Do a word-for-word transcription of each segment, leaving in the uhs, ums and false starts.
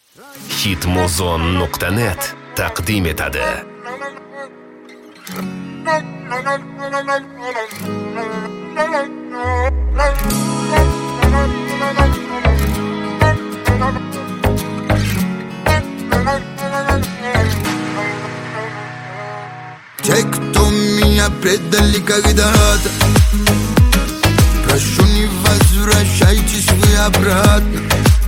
hitmuzon nuqta net taqdim etadi. Те, кто меня предали когда-то, прошу, не возвращайтесь вы обратно.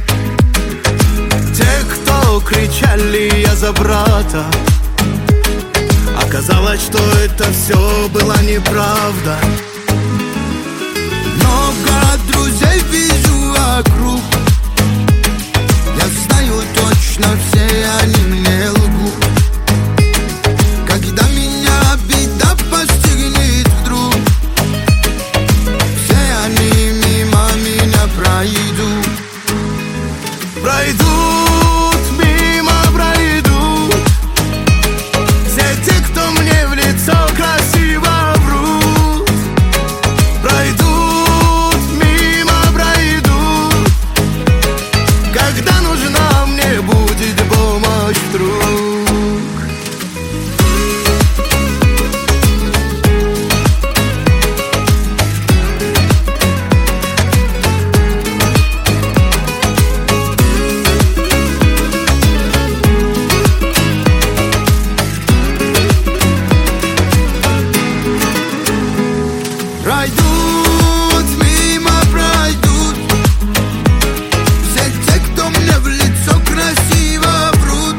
Те, кто кричали «я за брата», оказалось, что это все была неправда. Много друзей вижу вокруг, я знаю точно, все они мне лгут. Когда меня беда постигнет вдруг, все они мимо меня пройдут. Пройдут, мимо пройдут все те, кто мне в лицо красиво врут. Пройдут, мимо пройдут, когда нужна мне будет помощь вдруг. Пройдут, мимо пройдут все те, кто мне в лицо красиво врут.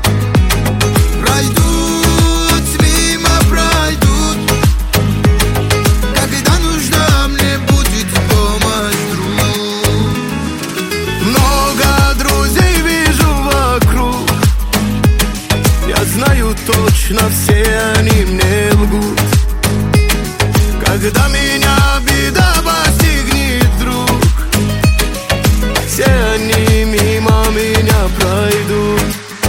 Пройдут, мимо пройдут, когда нужна мне будет помощь вдруг. Много друзей вижу вокруг, я знаю точно, все они мне лгут. Когда меня беда постигнет вдруг, все они мимо меня пройдут.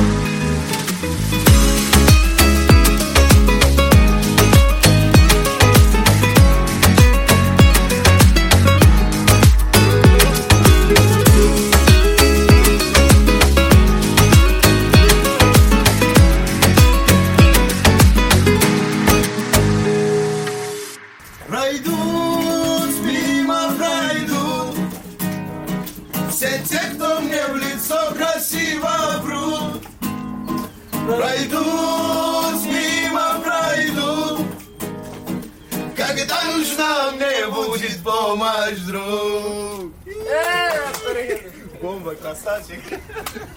Пройдут, мимо пройдут все те, кто мне в лицо красиво врут. Пройдут, мимо пройдут, когда нужна мне будет помощь вдруг. Бомба, красавчик.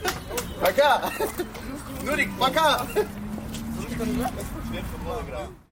Пока. Нурик, пока.